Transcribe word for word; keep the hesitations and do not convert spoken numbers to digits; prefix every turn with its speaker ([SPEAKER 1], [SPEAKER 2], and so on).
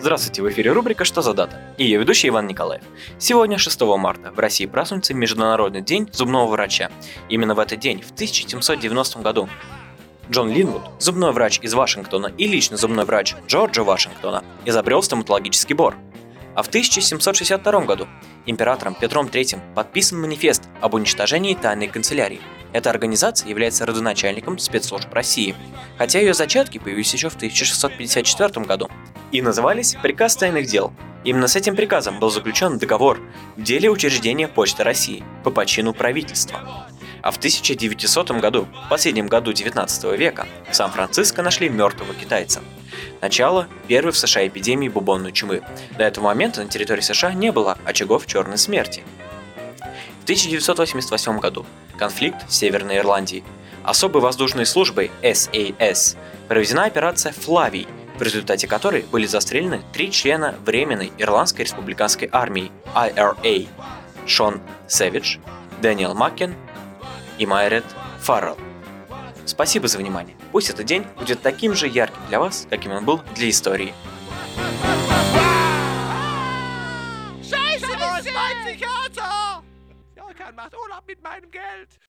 [SPEAKER 1] Здравствуйте, в эфире рубрика «Что за дата?» И ее ведущий Иван Николаев. Сегодня, шестого марта, в России празднуется Международный день зубного врача. Именно в этот день, в тысяча семьсот девяностом году, Джон Линвуд, зубной врач из Вашингтона и личный зубной врач Джорджа Вашингтона, изобрел стоматологический бор. А в тысяча семьсот шестьдесят втором году императором Петром третьим подписан манифест об уничтожении тайной канцелярии. Эта организация является родоначальником спецслужб России, хотя ее зачатки появились еще в тысяча шестьсот пятьдесят четвёртом году и назывались «Приказ тайных дел». Именно с этим приказом был заключен договор в деле учреждения Почты России по почину правительства. А в тысяча девятисотом году, в последнем году девятнадцатого века, в Сан-Франциско нашли мертвого китайца. Начало первой в США эпидемии бубонной чумы. До этого момента на территории США не было очагов черной смерти. В тысяча девятьсот восемьдесят восьмом году конфликт в Северной Ирландии. Особой воздушной службой эс эй эс проведена операция «Флавий», в результате которой были застрелены три члена Временной Ирландской республиканской армии ай ар эй – Шон Сэвидж, Дэниел Маккен и Майред Фаррелл. Спасибо за внимание. Pусть этот день будет таким же ярким для вас, каким он был для истории.
[SPEAKER 2] Scheiße, wo ist mein Psychiater? Ja, kann macht Urlaub mit meinem Geld.